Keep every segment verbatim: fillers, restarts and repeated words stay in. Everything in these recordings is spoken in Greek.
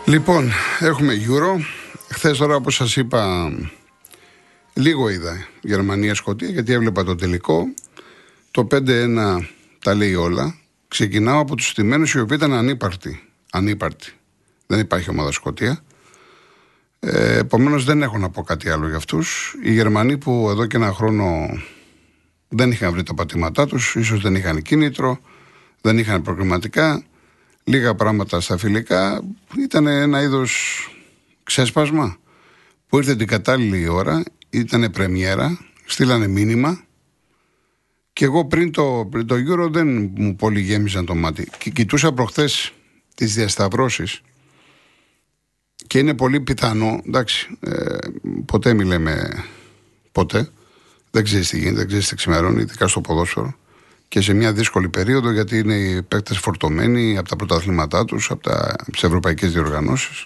Λοιπόν, έχουμε Euro. Χθες τώρα, όπως σας είπα, λίγο είδα Γερμανία-Σκωτία, γιατί έβλεπα το τελικό. Το πέντε ένα τα λέει όλα. Ξεκινάω από τους στημένους οι οποίοι ήταν ανύπαρτοι. Ανύπαρτοι. Δεν υπάρχει ομάδα Σκωτία. Ε, επομένως δεν έχω να πω κάτι άλλο για αυτούς. Οι Γερμανοί που εδώ και ένα χρόνο δεν είχαν βρει τα πατήματά τους, ίσως δεν είχαν κίνητρο, δεν είχαν προγραμματικά, λίγα πράγματα στα φιλικά, ήταν ένα είδος ξέσπασμα που ήρθε την κατάλληλη ώρα, ήταν πρεμιέρα, στείλανε μήνυμα και εγώ πριν το, πριν το Euro δεν μου πολύ γέμιζαν το μάτι. Και κοιτούσα προχθές τις διασταυρώσεις και είναι πολύ πιθανό, εντάξει, ε, ποτέ μη λέμε ποτέ, δεν ξέρεις τι γίνεται, δεν ξέρεις τι ξημερώνει, ειδικά στο ποδόσφαιρο και σε μια δύσκολη περίοδο, γιατί είναι οι παίκτες φορτωμένοι από τα πρωταθλήματά τους, από, τα, από τις ευρωπαϊκές διοργανώσεις.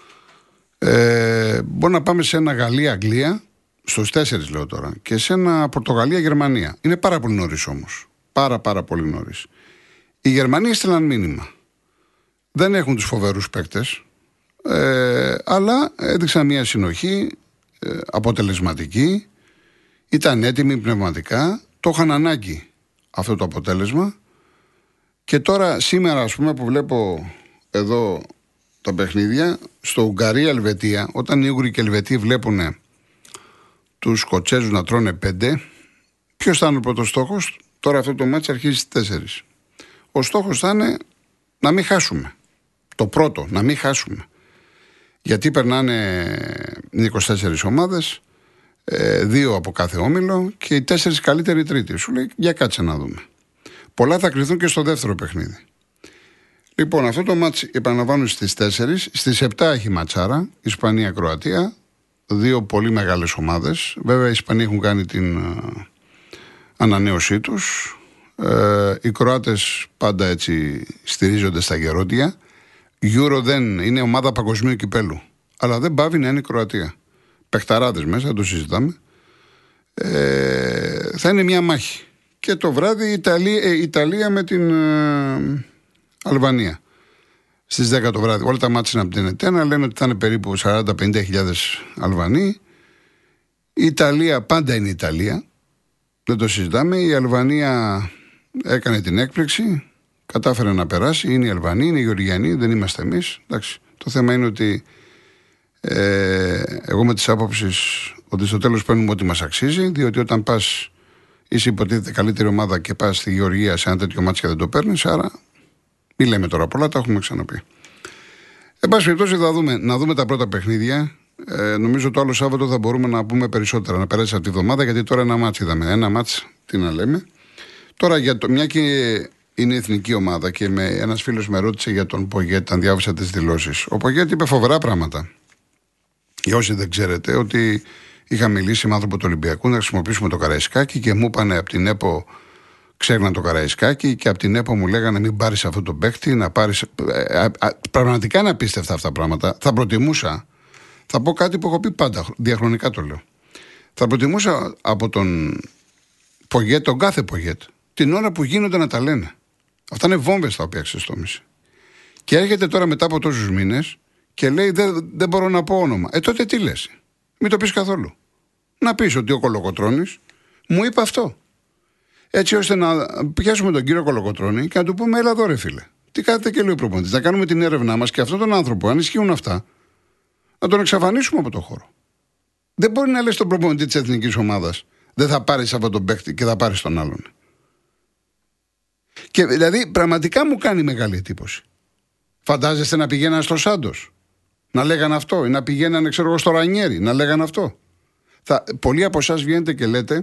Ε, μπορεί να πάμε σε ένα Γαλλία-Αγγλία, στους τέσσερις λέω τώρα, και σε ένα Πορτογαλία-Γερμανία. Είναι πάρα πολύ νωρίς όμως. Πάρα πάρα πολύ νωρίς. Οι Γερμανοί έστειλαν μήνυμα. Δεν έχουν τους φοβερούς παίκτες, ε, αλλά έδειξαν μια συνοχή ε, αποτελεσματική. Ήταν έτοιμοι πνευματικά, το είχαν ανάγκη αυτό το αποτέλεσμα. Και τώρα σήμερα, ας πούμε, που βλέπω εδώ τα παιχνίδια, στο Ουγγαρία-Ελβετία, όταν οι Ούγγροι και οι Ελβετοί βλέπουν τους Σκοτσέζους να τρώνε πέντε, ποιος θα είναι ο πρώτος στόχος? Τώρα αυτό το μάτσο αρχίζει στις τέσσερις. Ο στόχος θα είναι να μην χάσουμε. Το πρώτο, να μην χάσουμε. Γιατί περνάνε είκοσι τέσσερις ομάδες, δύο από κάθε όμιλο και οι τέσσερις καλύτεροι τρίτη. Σου λέει, για κάτσε να δούμε. Πολλά θα κρυθούν και στο δεύτερο παιχνίδι. Λοιπόν, αυτό το μάτς επαναλαμβάνω στις τέσσερις. Στις επτά έχει ματσάρα, Ισπανία-Κροατία. Δύο πολύ μεγάλες ομάδες. Βέβαια οι Ισπανοί έχουν κάνει την uh, ανανέωσή τους. Uh, οι Κροάτες πάντα έτσι στηρίζονται στα γερόντια. Euro δεν είναι ομάδα παγκοσμίου κυπέλου. Αλλά δεν πάβει να είναι η Κροατία. Παιχταράδες μέσα, δεν το συζητάμε. Ε, θα είναι μια μάχη. Και το βράδυ η Ιταλία, ε, Ιταλία με την ε, Αλβανία. Στις δέκα το βράδυ. Όλα τα μάτια είναι από την Ετένα. Λένε ότι θα είναι περίπου σαράντα με πενήντα χιλιάδες Αλβανοί. Η Ιταλία πάντα είναι η Ιταλία. Δεν το συζητάμε. Η Αλβανία έκανε την έκπληξη. Κατάφερε να περάσει. Είναι οι Αλβανοί, είναι οι Γεωργιανοί. Δεν είμαστε εμείς. Εντάξει. Το θέμα είναι ότι Ε, εγώ με τις άποψεις ότι στο τέλος παίρνουμε ό,τι μας αξίζει, διότι όταν πας, είσαι υποτίθεται καλύτερη ομάδα και πας στη Γεωργία σε ένα τέτοιο μάτσο και δεν το παίρνεις, άρα μη λέμε τώρα πολλά, τα έχουμε ξαναπεί. Εν πάση περιπτώσει, θα δούμε, να δούμε τα πρώτα παιχνίδια. Ε, νομίζω το άλλο Σάββατο θα μπορούμε να πούμε περισσότερα, να περάσει αυτή τη βδομάδα, γιατί τώρα ένα μάτσο είδαμε. Ένα μάτσο, τι να λέμε. Τώρα, για το, μια και είναι εθνική ομάδα και με, ένας φίλος με ρώτησε για τον Πογέτ, αν διάβασα τις δηλώσεις. Ο Πογέτ είπε φοβερά πράγματα. Για όσοι δεν ξέρετε, ότι είχα μιλήσει με άνθρωπο του Ολυμπιακού να χρησιμοποιήσουμε το Καραϊσκάκι και μου είπανε από την ΕΠΟ, ξέρναν το Καραϊσκάκι, και από την ΕΠΟ μου λέγανε μην πάρεις αυτό το παίκτη, να πάρεις. Ε, ε, ε, πραγματικά είναι απίστευτα αυτά τα πράγματα. Θα προτιμούσα, θα πω κάτι που έχω πει πάντα, διαχρονικά το λέω. Θα προτιμούσα από τον Πογέτ, τον κάθε Πογέτ, την ώρα που γίνονται να τα λένε. Αυτά είναι βόμβες τα οποία ξεστόμησε. Και έρχεται τώρα μετά από τόσους μήνες και λέει δεν, δεν μπορώ να πω όνομα. Ε, τότε τι λες? Μην το πεις καθόλου. Να πεις ότι ο Κολοκοτρώνης μου είπε αυτό. Έτσι ώστε να πιάσουμε τον κύριο Κολοκοτρώνη και να του πούμε έλα εδώ ρε φίλε. Τι κάθεται και λέει ο προπονητής? Να κάνουμε την έρευνά μας και αυτόν τον άνθρωπο, αν ισχύουν αυτά, να τον εξαφανίσουμε από τον χώρο. Δεν μπορεί να λες τον προπονητή της εθνικής ομάδας δεν θα πάρεις αυτόν τον παίκτη και θα πάρεις τον άλλον. Και δηλαδή πραγματικά μου κάνει μεγάλη εντύπωση. Φαντάζεστε να πηγαίνανε στο Σάντος, να λέγανε αυτό, ή να πηγαίνανε ξέρω εγώ στο Ρανιέρι, να λέγανε αυτό? Θα, πολλοί από εσάς βγαίνετε και λέτε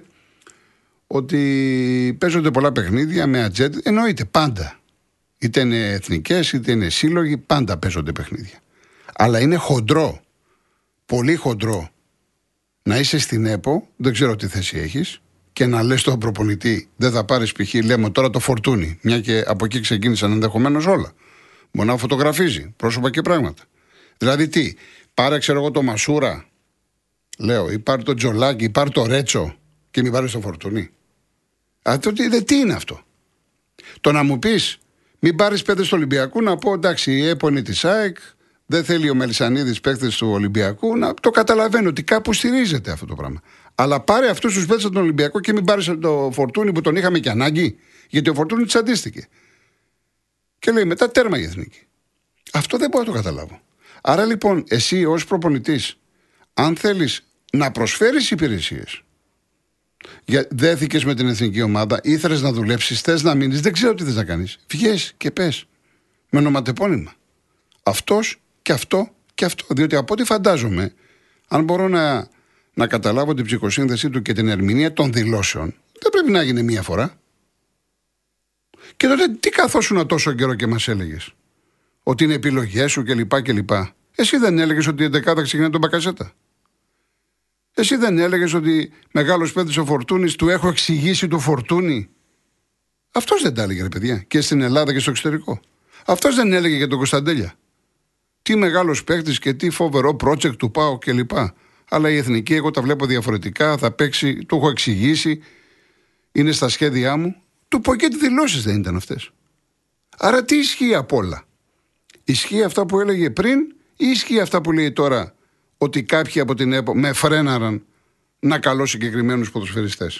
ότι παίζονται πολλά παιχνίδια με ατζέντα. Εννοείται πάντα. Είτε είναι εθνικές, είτε είναι σύλλογοι, πάντα παίζονται παιχνίδια. Αλλά είναι χοντρό, πολύ χοντρό, να είσαι στην ΕΠΟ, δεν ξέρω τι θέση έχεις, και να λες στον προπονητή δεν θα πάρεις π.χ. λέμε τώρα το Φορτούνι, μια και από εκεί ξεκίνησαν ενδεχομένως όλα. Μπορεί να φωτογραφίζει πρόσωπα και πράγματα. Δηλαδή τι, πάρε ξέρω εγώ το Μασούρα, λέω, ή πάρε το Τζολάκι, ή πάρε το Ρέτσο και μην πάρεις το Φορτούνι. Α, τότε τι είναι αυτό? Το να μου πεις μην πάρεις πέντε στο Ολυμπιακό, να πω εντάξει η ΕΠΟ είναι της ΑΕΚ, δεν θέλει ο Μελισσανίδης παίκτες του Ολυμπιακού, να το καταλαβαίνω ότι κάπου στηρίζεται αυτό το πράγμα. Αλλά πάρε αυτούς τους παίκτες από τον Ολυμπιακό και μην πάρεις το Φορτούνι που τον είχαμε και ανάγκη. Γιατί ο Φορτούνι τσαντίστηκε. Και λέει μετά τέρμα η εθνική. Αυτό δεν μπορώ να το καταλάβω. Άρα λοιπόν, εσύ ως προπονητής, αν θέλεις να προσφέρεις υπηρεσίες, δέθηκες με την εθνική ομάδα, ήθελες να δουλέψεις, θες να μείνεις, δεν ξέρω τι θες να κάνεις. Βγες και πες. Με ονοματεπώνυμα. Αυτός και αυτό και αυτό. Διότι από ό,τι φαντάζομαι, αν μπορώ να, να καταλάβω την ψυχοσύνδεσή του και την ερμηνεία των δηλώσεων, δεν πρέπει να γίνει μία φορά. Και τότε τι καθόσουνα τόσο καιρό και μας έλεγες? Ότι είναι επιλογές σου κλπ. κλπ. Εσύ δεν έλεγες ότι η εντεκάδα ξεκινάει τον Μπακασέτα? Εσύ δεν έλεγες ότι μεγάλος παίκτης ο Φορτούνης, του έχω εξηγήσει του Φορτούνη? Αυτός δεν τα έλεγε, ρε παιδιά, και στην Ελλάδα και στο εξωτερικό. Αυτός δεν έλεγε για τον Κωνσταντέλια? Τι μεγάλος παίκτης και τι φοβερό project του ΠΑΟ κλπ. Αλλά η εθνική, εγώ τα βλέπω διαφορετικά, θα παίξει, του έχω εξηγήσει, είναι στα σχέδιά μου. Του πω και τι δηλώσεις δεν ήταν αυτές? Άρα τι ισχύει απ' όλα? Ισχύει αυτά που έλεγε πριν ή ισχύει αυτά που λέει τώρα, ότι κάποιοι από την ΕΠΟ με φρέναραν να καλώ συγκεκριμένους ποδοσφαιριστές?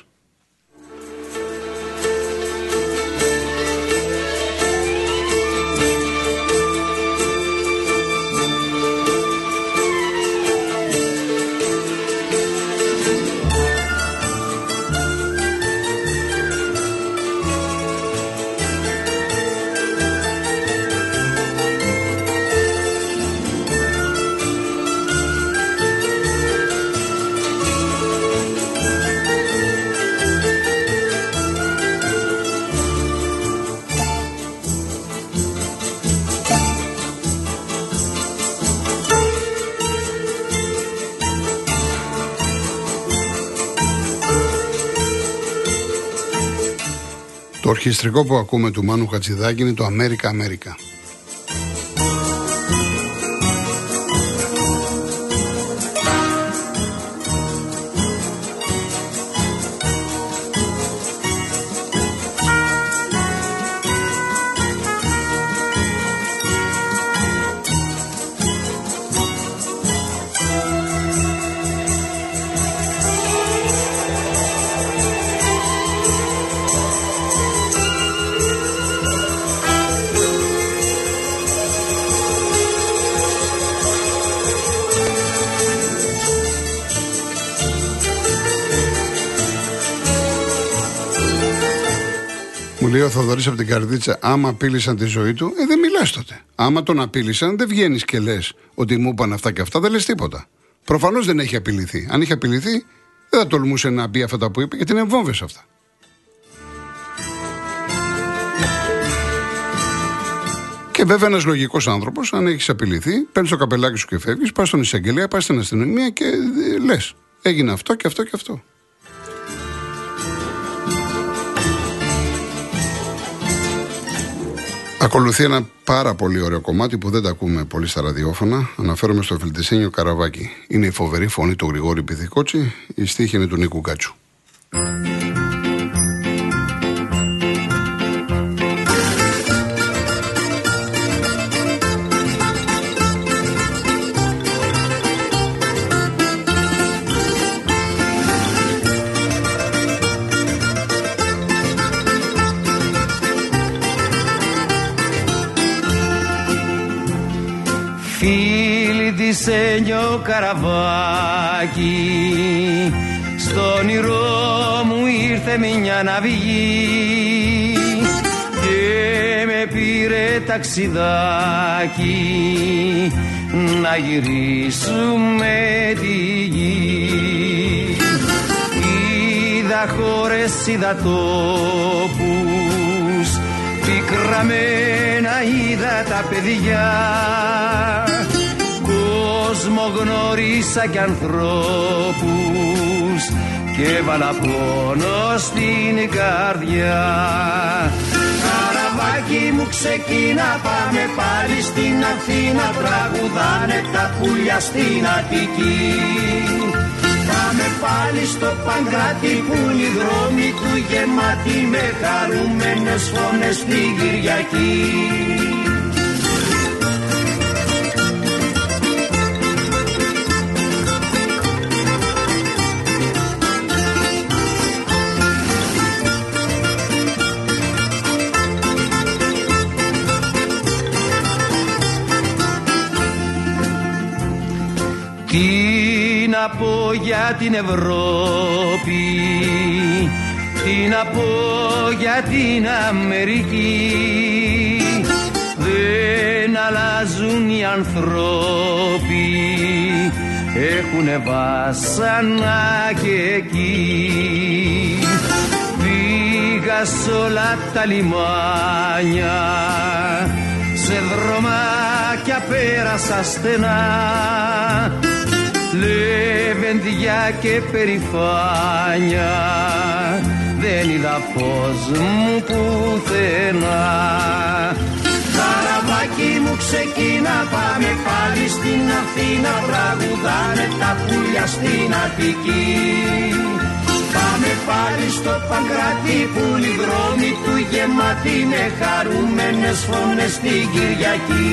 Το ορχιστρικό που ακούμε του Μάνου Χατζηδάκη είναι το Αμέρικα Αμέρικα. Μου λέει ο Θοδωρής από την Καρδίτσα, άμα απείλησαν τη ζωή του, ε, δεν μιλάς τότε. Άμα τον απείλησαν, δεν βγαίνεις και λες ότι μου είπαν αυτά και αυτά, δεν λες τίποτα. Προφανώς δεν έχει απειληθεί. Αν είχε απειληθεί, δεν θα τολμούσε να πει αυτά που είπε, γιατί είναι βόμβες αυτά. Και βέβαια ένας λογικός άνθρωπος, αν έχεις απειληθεί, παίρνεις το καπελάκι σου και φεύγεις, πας στον εισαγγελέα, πας στην αστυνομία και λες, έγινε αυτό και αυτό και αυτό. Ακολουθεί ένα πάρα πολύ ωραίο κομμάτι που δεν τα ακούμε πολύ στα ραδιόφωνα. Αναφέρομαι στο Φιλτισένιο Καραβάκι. Είναι η φοβερή φωνή του Γρηγόρη Πυθικότσι, η στίχη είναι του Νίκου Γκάτσου. Φιλτισένιο Καραβάκι, στο όνειρό μου ήρθε μια ναυγή και με πήρε ταξιδάκι να γυρίσουμε τη γη. Είδα χώρες, είδα τόπους, πικραμένα είδα τα παιδιά, κόσμο γνώρισα κι ανθρώπους και έβαλα πόνο στην καρδιά. Καραβάκι μου ξεκίνα, πάμε πάλι στην Αθήνα, τραγουδάνε τα πουλιά στην Αττική. Πάμε πάλι στο Παγκράτη που είναι οι δρόμοι του γεμάτοι με χαρούμενες φωνές την Κυριακή. Τι να πω για την Ευρώπη, τι να πω για την Αμερική, δεν αλλάζουν οι ανθρώποι, έχουνε βάσανα και εκεί. Πήγα σ' όλα τα λιμάνια, σε δρομάκια πέρασα στενά, λεβεντιά και περηφάνια, δεν είδα φως μου πουθενά. Καραβάκι μου ξεκίνα, πάμε πάλι στην Αθήνα, τραγουδάνε τα πουλιά στην Αττική. Πάμε πάλι στο Παγκράτη που οι δρόμοι του γεμάτοι με χαρούμενες φωνές την Κυριακή.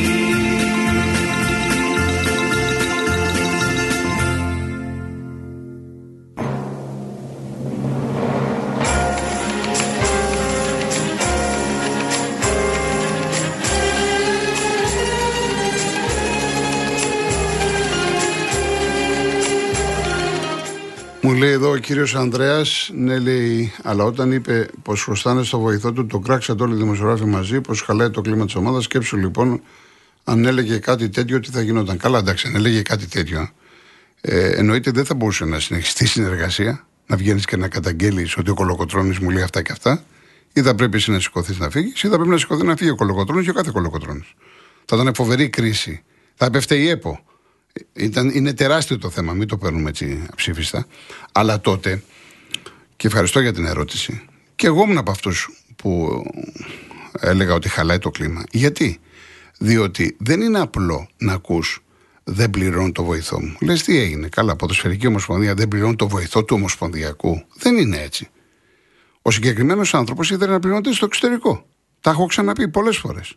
Μου λέει εδώ ο κύριος Ανδρέας, ναι λέει, αλλά όταν είπε πως χρωστάνε στο βοηθό του, το κράξαν όλοι οι δημοσιογράφοι μαζί, πως χαλάει το κλίμα της ομάδας. Σκέψου λοιπόν, αν έλεγε κάτι τέτοιο, τι θα γινόταν. Καλά, εντάξει, αν έλεγε κάτι τέτοιο, ε, εννοείται δεν θα μπορούσε να συνεχιστεί η συνεργασία, να βγαίνεις και να καταγγέλεις ότι ο Κολοκοτρώνης μου λέει αυτά και αυτά, ή θα πρέπει εσύ να σηκωθείς να φύγεις, ή θα πρέπει να σηκωθεί να φύγει ο Κολοκοτρώνης και ο κάθε Κολοκοτρώνης. Θα ήταν φοβερή κρίση. Θα έπεφτε η ΕΠΟ. Ήταν, είναι τεράστιο το θέμα, μην το παίρνουμε έτσι αψήφιστα. Αλλά τότε, και ευχαριστώ για την ερώτηση, και εγώ ήμουν από αυτούς που έλεγα ότι χαλάει το κλίμα. Γιατί? Διότι δεν είναι απλό να ακούς δεν πληρώνω το βοηθό μου. Λες τι έγινε? Καλά, ποδοσφαιρική ομοσπονδία δεν πληρώνει το βοηθό του ομοσπονδιακού. Δεν είναι έτσι. Ο συγκεκριμένος άνθρωπος ήθελε να πληρώνεται στο εξωτερικό. Τα έχω ξαναπεί πολλές φορές.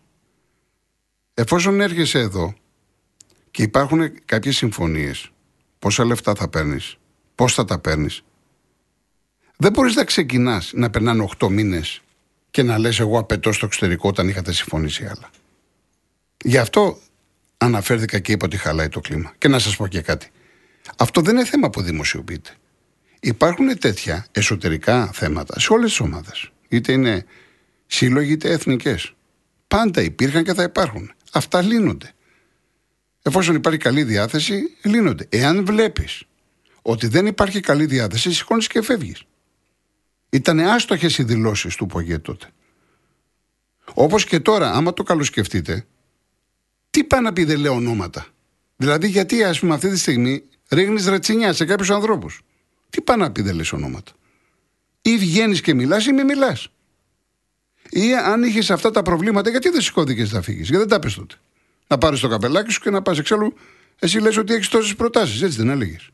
Εφόσον έρχεσαι εδώ και υπάρχουν κάποιες συμφωνίες, πόσα λεφτά θα παίρνεις, πώς θα τα παίρνεις, δεν μπορείς να ξεκινάς να περνάνε οκτώ μήνες και να λες εγώ απαιτώ στο εξωτερικό όταν είχατε συμφωνήσει άλλα. Γι' αυτό αναφέρθηκα και είπα ότι χαλάει το κλίμα. Και να σας πω και κάτι. Αυτό δεν είναι θέμα που δημοσιοποιείται. Υπάρχουν τέτοια εσωτερικά θέματα σε όλες τις ομάδες. Είτε είναι σύλλογοι είτε εθνικές. Πάντα υπήρχαν και θα υπάρχουν. Αυτά λύνονται. Εφόσον υπάρχει καλή διάθεση, λύνονται. Εάν βλέπεις ότι δεν υπάρχει καλή διάθεση, σηκώνεις και φεύγεις. Ήταν άστοχες οι δηλώσεις του ΠΟΓΕ τότε. Όπως και τώρα, άμα το καλοσκεφτείτε, τι πάει να πει δεν λέω ονόματα? Δηλαδή, γιατί ας πούμε αυτή τη στιγμή ρίχνεις ρετσινιά σε κάποιους ανθρώπους? Τι πάει να πει δεν λες ονόματα? Ή βγαίνεις και μιλάς ή μη μιλάς. Ή αν είχες αυτά τα προβλήματα, γιατί δεν σηκώθηκες να φύγεις? Γιατί δεν τα πες τότε? Να πάρεις το καπελάκι σου και να πας. Εξάλλου, εσύ λες ότι έχεις τόσες προτάσεις, έτσι δεν έλεγες?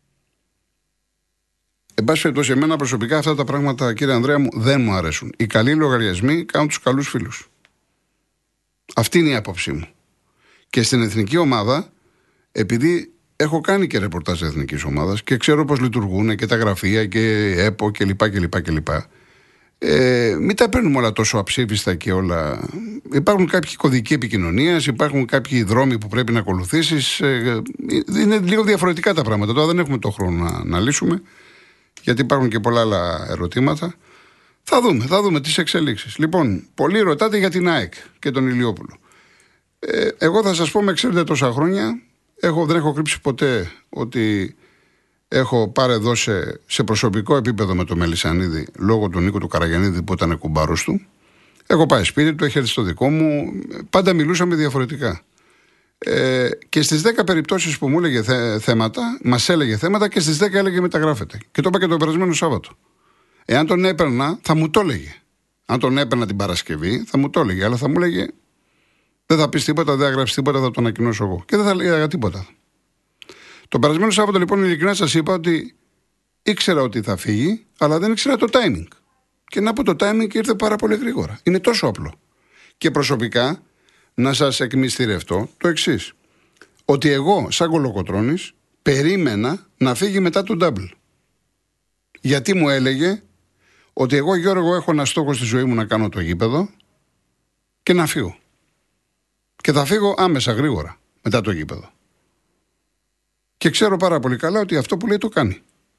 Εν πάση περιπτώσει, εμένα προσωπικά αυτά τα πράγματα, κύριε Ανδρέα μου, δεν μου αρέσουν. Οι καλοί λογαριασμοί κάνουν τους καλούς φίλους. Αυτή είναι η άποψή μου. Και στην εθνική ομάδα, επειδή έχω κάνει και ρεπορτάζ εθνικής ομάδας και ξέρω πώς λειτουργούν και τα γραφεία και ΕΠΟ κλπ. κλπ, κλπ. Ε, μην τα παίρνουμε όλα τόσο αψήφιστα και όλα. Υπάρχουν κάποιοι κωδικοί επικοινωνίας, υπάρχουν κάποιοι δρόμοι που πρέπει να ακολουθήσεις. Ε, είναι λίγο διαφορετικά τα πράγματα. Τώρα δεν έχουμε το χρόνο να, να λύσουμε, γιατί υπάρχουν και πολλά άλλα ερωτήματα. Θα δούμε, θα δούμε τις εξελίξεις. Λοιπόν, πολλοί ρωτάτε για την ΑΕΚ και τον Ηλιόπουλο. Ε, εγώ θα σας πω, με ξέρετε τόσα χρόνια, έχω, δεν έχω κρύψει ποτέ ότι έχω πάρει εδώ σε, σε προσωπικό επίπεδο με τον Μελισσανίδη, λόγω του Νίκου του Καραγιαννίδη που ήταν κουμπάρος του. Έχω πάει σπίτι του, έχει έρθει στο δικό μου. Πάντα μιλούσαμε διαφορετικά. Ε, και στις δέκα περιπτώσεις που μου έλεγε θε, θέματα, μας έλεγε θέματα και στις δέκα έλεγε μεταγράφεται. Και το είπα και το περασμένο Σάββατο. Εάν τον έπαιρνα, θα μου το έλεγε. Αν τον έπαιρνα την Παρασκευή, θα μου το έλεγε. Αλλά θα μου έλεγε, δεν θα πεις τίποτα, δεν θα γράψεις τίποτα, θα το ανακοινώσω εγώ. Και δεν θα λέγα τίποτα. Το περασμένο Σάββατο, λοιπόν, ειλικρινά σας είπα ότι ήξερα ότι θα φύγει, αλλά δεν ήξερα το timing. Και να πω το timing ήρθε πάρα πολύ γρήγορα. Είναι τόσο απλό. Και προσωπικά, να σας εκμυστηρευτώ το εξής. Ότι εγώ, σαν Κολοκοτρώνης, περίμενα να φύγει μετά του double. Γιατί μου έλεγε ότι εγώ, Γιώργο, έχω ένα στόχο στη ζωή μου να κάνω το γήπεδο και να φύγω. Και θα φύγω άμεσα, γρήγορα, μετά το γήπεδο. Και ξέρω πάρα πολύ καλά ότι αυτό που λέει το κάνει.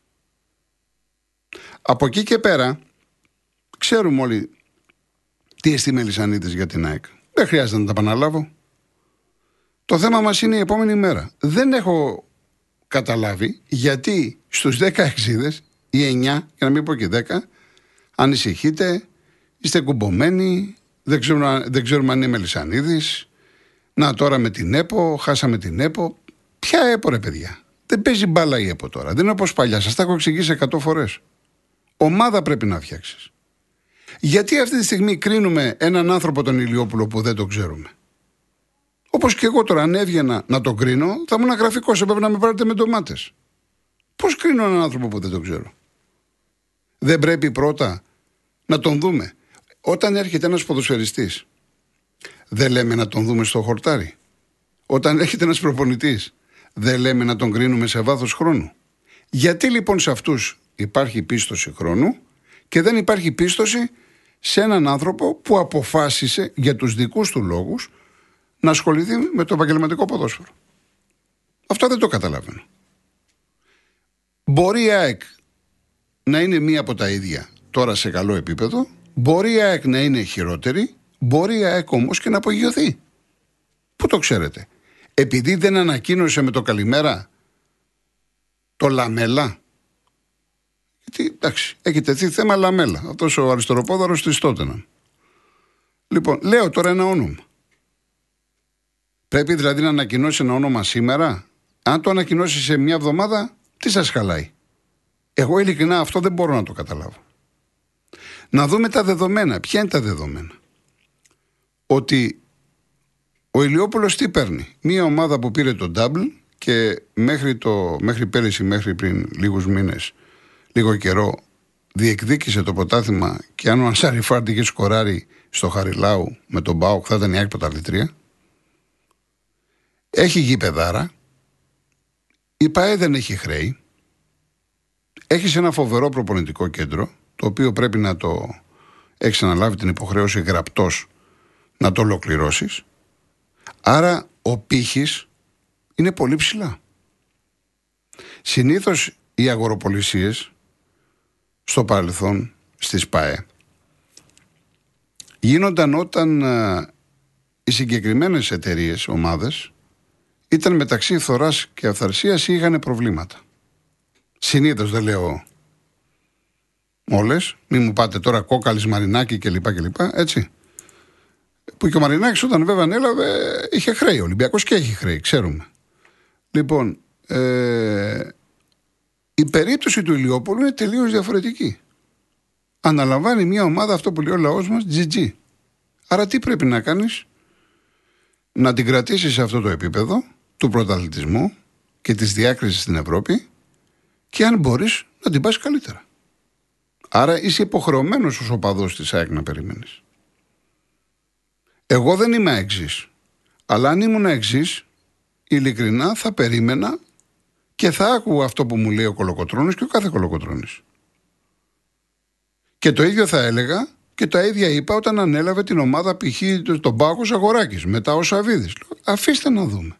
Από εκεί και πέρα, ξέρουμε όλοι τι εστί Μελισσανίδης για την ΑΕΚ. Δεν χρειάζεται να τα επαναλάβω. Το θέμα μας είναι η επόμενη μέρα. Δεν έχω καταλάβει γιατί στους δέκα εξίδες ή εννιά, για να μην πω και δέκα, ανησυχείτε, είστε κουμπωμένοι, δεν ξέρουμε, δεν ξέρουμε αν είναι Μελισσανίδης. Να τώρα με την ΕΠΟ, χάσαμε την ΕΠΟ. Ποια ΕΠΟ ρε παιδιά? Δεν παίζει μπάλα η ΕΠΟ τώρα. Δεν είναι όπως παλιά. Σας τα έχω εξηγήσει εκατό φορές. Ομάδα πρέπει να φτιάξεις. Γιατί αυτή τη στιγμή κρίνουμε έναν άνθρωπο τον Ηλιόπουλο που δεν τον ξέρουμε? Όπως και εγώ τώρα, αν έβγαινα να τον κρίνω, θα ήμουν γραφικός. Έπρεπε να με πάρετε με ντομάτες. Πώς κρίνω έναν άνθρωπο που δεν τον ξέρω? Δεν πρέπει πρώτα να τον δούμε? Όταν έρχεται ένας ποδοσφαιριστής, δεν λέμε να τον δούμε στο χορτάρι? Όταν έρχεται ένας προπονητής, δεν λέμε να τον κρίνουμε σε βάθος χρόνου? Γιατί λοιπόν σε αυτούς υπάρχει πίστοση χρόνου και δεν υπάρχει πίστοση σε έναν άνθρωπο που αποφάσισε για τους δικούς του λόγους να ασχοληθεί με το επαγγελματικό ποδόσφαιρο? Αυτό δεν το καταλαβαίνω. Μπορεί η ΑΕΚ να είναι μία από τα ίδια τώρα σε καλό επίπεδο, μπορεί η ΑΕΚ να είναι χειρότερη, μπορεί η ΑΕΚ όμως και να απογειωθεί. Πού το ξέρετε? Επειδή δεν ανακοίνωσε με το καλημέρα το Λαμέλα? Γιατί εντάξει, έχει τεθεί θέμα Λαμέλα, αυτός ο αριστεροπόδαρος της Τότεναμ. Λοιπόν, λέω τώρα ένα όνομα. Πρέπει δηλαδή να ανακοινώσει ένα όνομα σήμερα? Αν το ανακοινώσει σε μια εβδομάδα, τι σας χαλάει? Εγώ ειλικρινά αυτό δεν μπορώ να το καταλάβω. Να δούμε τα δεδομένα. Ποια είναι τα δεδομένα? Ότι ο Ηλιόπουλος τι παίρνει? Μια ομάδα που πήρε το double και μέχρι, το, μέχρι πέρυσι, μέχρι πριν λίγους μήνες, λίγο καιρό, διεκδίκησε το πρωτάθλημα και αν ο Ανσάρι Φάρντι είχε σκοράρει στο Χαριλάου με τον ΠΑΟΚ θα ήταν η ΑΕΚ πρωταθλήτρια. Έχει γηπεδάρα. Η ΠΑΕ δεν έχει χρέη. Έχεις ένα φοβερό προπονητικό κέντρο, το οποίο πρέπει να το έχεις αναλάβει την υποχρέωση γραπτός να το ολοκληρώσεις. Άρα ο πύχης είναι πολύ ψηλά. Συνήθως οι αγοροπολισίες στο παρελθόν στις ΠΑΕ γίνονταν όταν α, οι συγκεκριμένες εταιρείες, ομάδες, ήταν μεταξύ φθοράς και αυθαρσίας ή είχαν προβλήματα. Συνήθως, δεν λέω όλες, μην μου πάτε τώρα Κόκαλης, Μαρινάκη κλπ, κλπ, έτσι. Που και ο Μαρινάκης όταν βέβαια ανέλαβε είχε χρέη, ο Ολυμπιακός και έχει χρέη, ξέρουμε. Λοιπόν, ε, η περίπτωση του Ηλιόπουλου είναι τελείως διαφορετική. Αναλαμβάνει μια ομάδα, αυτό που λέει ο λαός μας, τζι τζι. Άρα τι πρέπει να κάνεις? Να την κρατήσεις σε αυτό το επίπεδο του πρωταθλητισμού και της διάκρισης στην Ευρώπη και αν μπορείς να την πας καλύτερα. Άρα είσαι υποχρεωμένος ως οπαδός της ΑΕΚ να περιμένεις. Εγώ δεν είμαι εξής. Αλλά αν ήμουν εξής, ειλικρινά θα περίμενα και θα άκουγα αυτό που μου λέει ο Κολοκοτρώνης και ο κάθε Κολοκοτρώνης. Και το ίδιο θα έλεγα και τα ίδια είπα όταν ανέλαβε την ομάδα π.χ. τον Πάκος Αγοράκης, μετά ο Σαβίδης. Αφήστε να δούμε.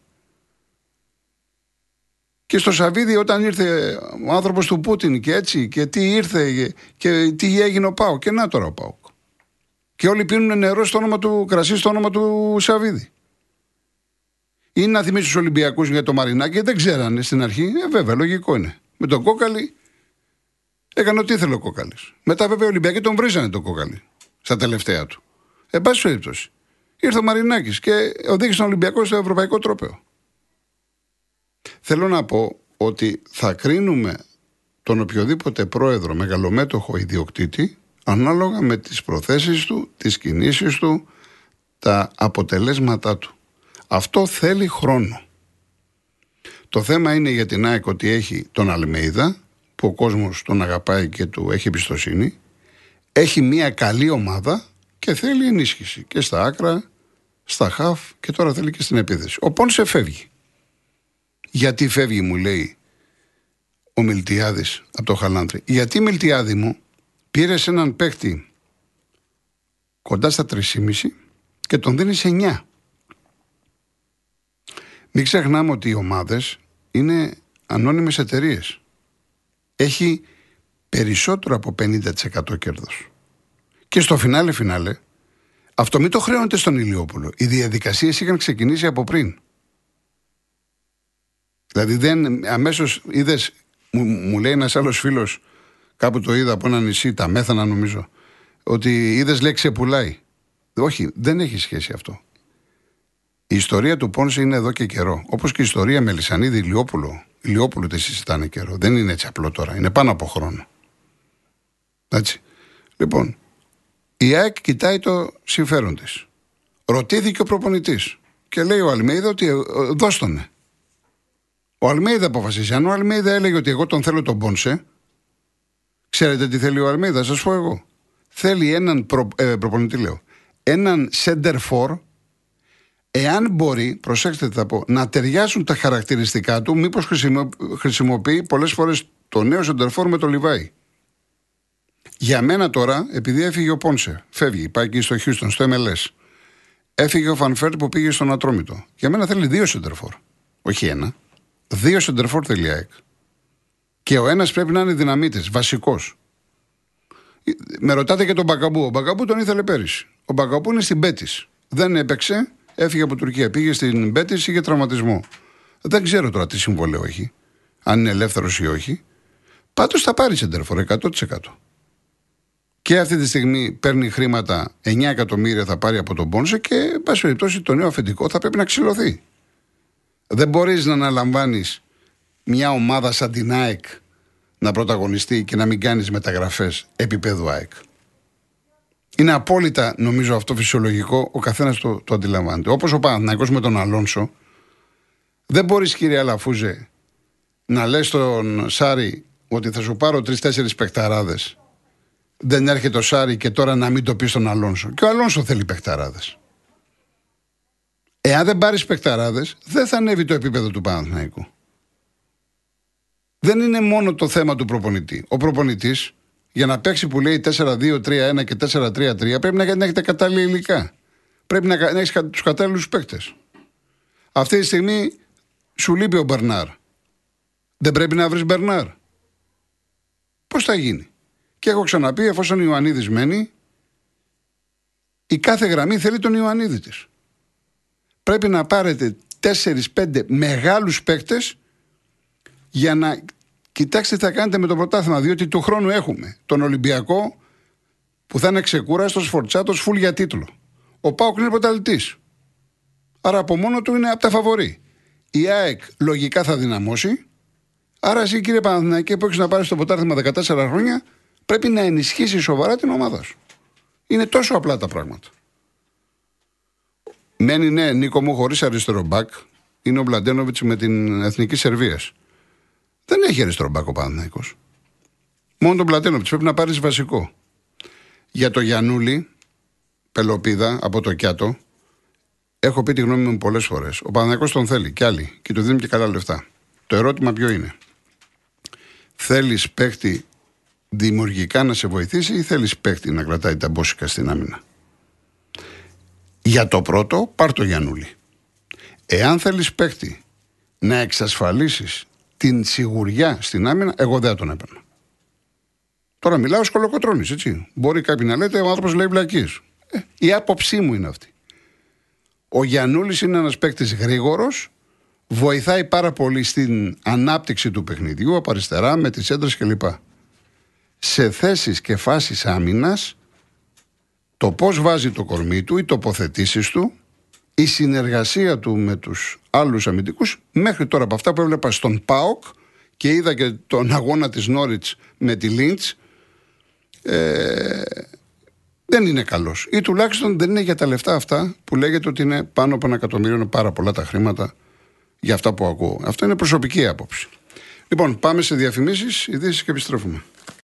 Και στο Σαβίδη όταν ήρθε ο άνθρωπος του Πούτιν και έτσι και τι ήρθε και τι έγινε ο ΠΑΟΚ και να τώρα ο ΠΑΟΚ. Και όλοι πίνουν νερό στο όνομα του κρασί, στο όνομα του Σαβίδη. Ή να θυμίσει τους Ολυμπιακούς για το Μαρινάκι, δεν ξέρανε στην αρχή. Ε, βέβαια, λογικό είναι. Με τον Κόκαλη έκανε ό,τι ήθελε ο Κόκαλης. Μετά, βέβαια, οι Ολυμπιακοί τον βρίζανε τον Κόκαλη στα τελευταία του. Εν πάση περιπτώσει, ήρθε ο Μαρινάκης και οδήγησε τον Ολυμπιακό στο ευρωπαϊκό τρόπαιο. Θέλω να πω ότι θα κρίνουμε τον οποιοδήποτε πρόεδρο, μεγαλομέτωχο ιδιοκτήτη, ανάλογα με τις προθέσεις του, τις κινήσεις του, τα αποτελέσματά του. Αυτό θέλει χρόνο. Το θέμα είναι για την ΑΕΚ ότι έχει τον Αλμέιδα, που ο κόσμος τον αγαπάει και του έχει εμπιστοσύνη, έχει μια καλή ομάδα και θέλει ενίσχυση και στα άκρα, στα χαφ και τώρα θέλει και στην επίθεση. Ο Πόνσε φεύγει. Γιατί φεύγει, μου λέει ο Μιλτιάδης από το Χαλάνδρι? Γιατί, Μιλτιάδη μου, πήρες έναν παίκτη κοντά στα τρία κόμμα πέντε και τον δίνεις εννιά. Μην ξεχνάμε ότι οι ομάδες είναι ανώνυμες εταιρείες. Έχει περισσότερο από πενήντα τοις εκατό κέρδος. Και στο φινάλε φινάλε, αυτό μην το χρέωνεται στον Ηλιόπουλο. Οι διαδικασίες είχαν ξεκινήσει από πριν. Δηλαδή δεν, αμέσως είδες, μου, μου λέει ένας άλλος φίλος, κάπου το είδα από ένα νησί, τα Μέθανα νομίζω, ότι είδες λέξη πουλάει. Όχι, δεν έχει σχέση αυτό. Η ιστορία του Πόνσε είναι εδώ και καιρό. Όπως και η ιστορία Μελισσανίδη Ηλιόπουλο. Ηλιόπουλο τη συζητάνε καιρό. Δεν είναι έτσι απλό τώρα. Είναι πάνω από χρόνο. Έτσι. Λοιπόν, η ΑΕΚ κοιτάει το συμφέρον της. Ρωτήθηκε ο προπονητής. Και λέει ο Αλμέιδα ότι δώσ' τονε. Ο Αλμέιδα αποφασίζει. Αν ο Αλμέιδα έλεγε ότι εγώ τον θέλω τον Πόνσε, ξέρετε τι θέλει ο Αλμέιδα, σας πω εγώ. Θέλει έναν προ, ε, προπονητή, λέω. Έναν center for, εάν μπορεί, προσέξτε τι θα πω, να ταιριάζουν τα χαρακτηριστικά του, μήπως χρησιμοποιεί πολλές φορές το νέο center for με το Λιβάι. Για μένα τώρα, επειδή έφυγε ο Πόνσε, φεύγει, πάει εκεί στο Houston, στο εμ ελ ες. Έφυγε ο Φανφέρτ που πήγε στον Ατρόμητο. Για μένα θέλει δύο center for. Όχι ένα. Δύο center for θέλει η ΑΕΚ. Και ο ένας πρέπει να είναι δυναμίτης, βασικός. Με ρωτάτε για τον Μπακαμπού. Ο Μπακαμπού τον ήθελε πέρυσι. Ο Μπακαμπού είναι στην Μπέτις. Δεν έπαιξε, έφυγε από Τουρκία. Πήγε στην Μπέτις, είχε τραυματισμό. Δεν ξέρω τώρα τι συμβόλαιο έχει. Αν είναι ελεύθερος ή όχι. Πάντως θα πάρει σεντερφόρ εκατό τοις εκατό. Και αυτή τη στιγμή παίρνει χρήματα, εννιά εκατομμύρια θα πάρει από τον Πόνσε και, εν πάση περιπτώσει, το νέο αφεντικό θα πρέπει να ξυλωθεί. Δεν μπορείς να αναλαμβάνεις μια ομάδα σαν την ΑΕΚ να πρωταγωνιστεί και να μην κάνεις μεταγραφές επίπεδου ΑΕΚ. Είναι απόλυτα, νομίζω, αυτό φυσιολογικό, ο καθένας το, το αντιλαμβάνεται. Όπως ο Παναθηναϊκός με τον Αλόνσο, δεν μπορείς, κύριε Αλαφούζε, να λες στον Σάρι ότι θα σου πάρω τρεις-τέσσερις παικταράδες. Δεν έρχεται ο Σάρι και τώρα να μην το πει στον Αλόνσο. Και ο Αλόνσο θέλει παικταράδες. Εάν δεν πάρεις παικταράδες, δεν θα ανέβει το επίπεδο του Παναθηναϊκού. Δεν είναι μόνο το θέμα του προπονητή. Ο προπονητής, για να παίξει που λέει τέσσερα δύο τρία ένα και τέσσερα τρία τρία, πρέπει να έχει τα κατάλληλα υλικά. Πρέπει να έχει τους κατάλληλους παίκτες. Αυτή τη στιγμή σου λείπει ο Μπερνάρ. Δεν πρέπει να βρεις Μπερνάρ. Πώς θα γίνει? Και έχω ξαναπεί, εφόσον ο Ιωαννίδης μένει, η κάθε γραμμή θέλει τον Ιωαννίδη της. Πρέπει να πάρετε τέσσερις πέντε μεγάλους παίκτες για να κοιτάξτε τι θα κάνετε με το πρωτάθλημα. Διότι του χρόνου έχουμε τον Ολυμπιακό που θα είναι ξεκούραστος, φορτσάτος, φουλ για τίτλο. Ο ΠΑΟΚ είναι πρωταθλητής. Άρα από μόνο του είναι από τα φαβορί. Η ΑΕΚ λογικά θα δυναμώσει. Άρα εσύ, κύριε Παναθηναϊκέ, που έχεις να πάρεις το πρωτάθλημα δεκατέσσερα χρόνια, πρέπει να ενισχύσεις σοβαρά την ομάδα σου. Είναι τόσο απλά τα πράγματα. Μένει, ναι, Νίκο μου, χωρίς αριστερό μπακ, είναι ο Μπλαντένοβιτς με την Εθνική Σερβίας. Δεν έχει αριστερό μπακ ο Παναθηναϊκός. Μόνο τον Μπλαντένοβιτς πρέπει να πάρεις βασικό. Για το Γιαννούλη, Πελοπίδα από το Κιάτο, έχω πει τη γνώμη μου πολλές φορές. Ο Παναθηναϊκός τον θέλει κι άλλοι και του δίνουν και καλά λεφτά. Το ερώτημα ποιο είναι? Θέλεις παίχτη δημιουργικά να σε βοηθήσει ή θέλεις παίχτη να κρατάει τα μπόσικα στην άμυνα? Για το πρώτο, πάρ' το Γιαννούλη. Εάν θέλεις παίχτη να εξασφαλίσεις την σιγουριά στην άμυνα, εγώ δεν θα τον έπαιρνα. Τώρα μιλάω σκολοκοτρώνης, έτσι. Μπορεί κάποιοι να λέτε, ο άνθρωπος λέει βλακίες. Ε, η άποψή μου είναι αυτή. Ο Γιαννούλης είναι ένας παίκτης γρήγορος, βοηθάει πάρα πολύ στην ανάπτυξη του παιχνιδιού, από αριστερά, με τις έντρες κλπ. Σε θέσεις και φάσεις άμυνας, το πώς βάζει το κορμί του, οι τοποθετήσεις του, η συνεργασία του με τους άλλους αμυντικούς, μέχρι τώρα από αυτά που έβλεπα στον ΠΑΟΚ και είδα και τον αγώνα της Νόριτς με τη Λίντς, ε, δεν είναι καλός. Ή τουλάχιστον δεν είναι για τα λεφτά αυτά που λέγεται ότι είναι πάνω από ένα εκατομμύριο, είναι πάρα πολλά τα χρήματα για αυτά που ακούω. Αυτό είναι προσωπική άποψη. Λοιπόν, πάμε σε διαφημίσεις, ειδήσεις και επιστρέφουμε.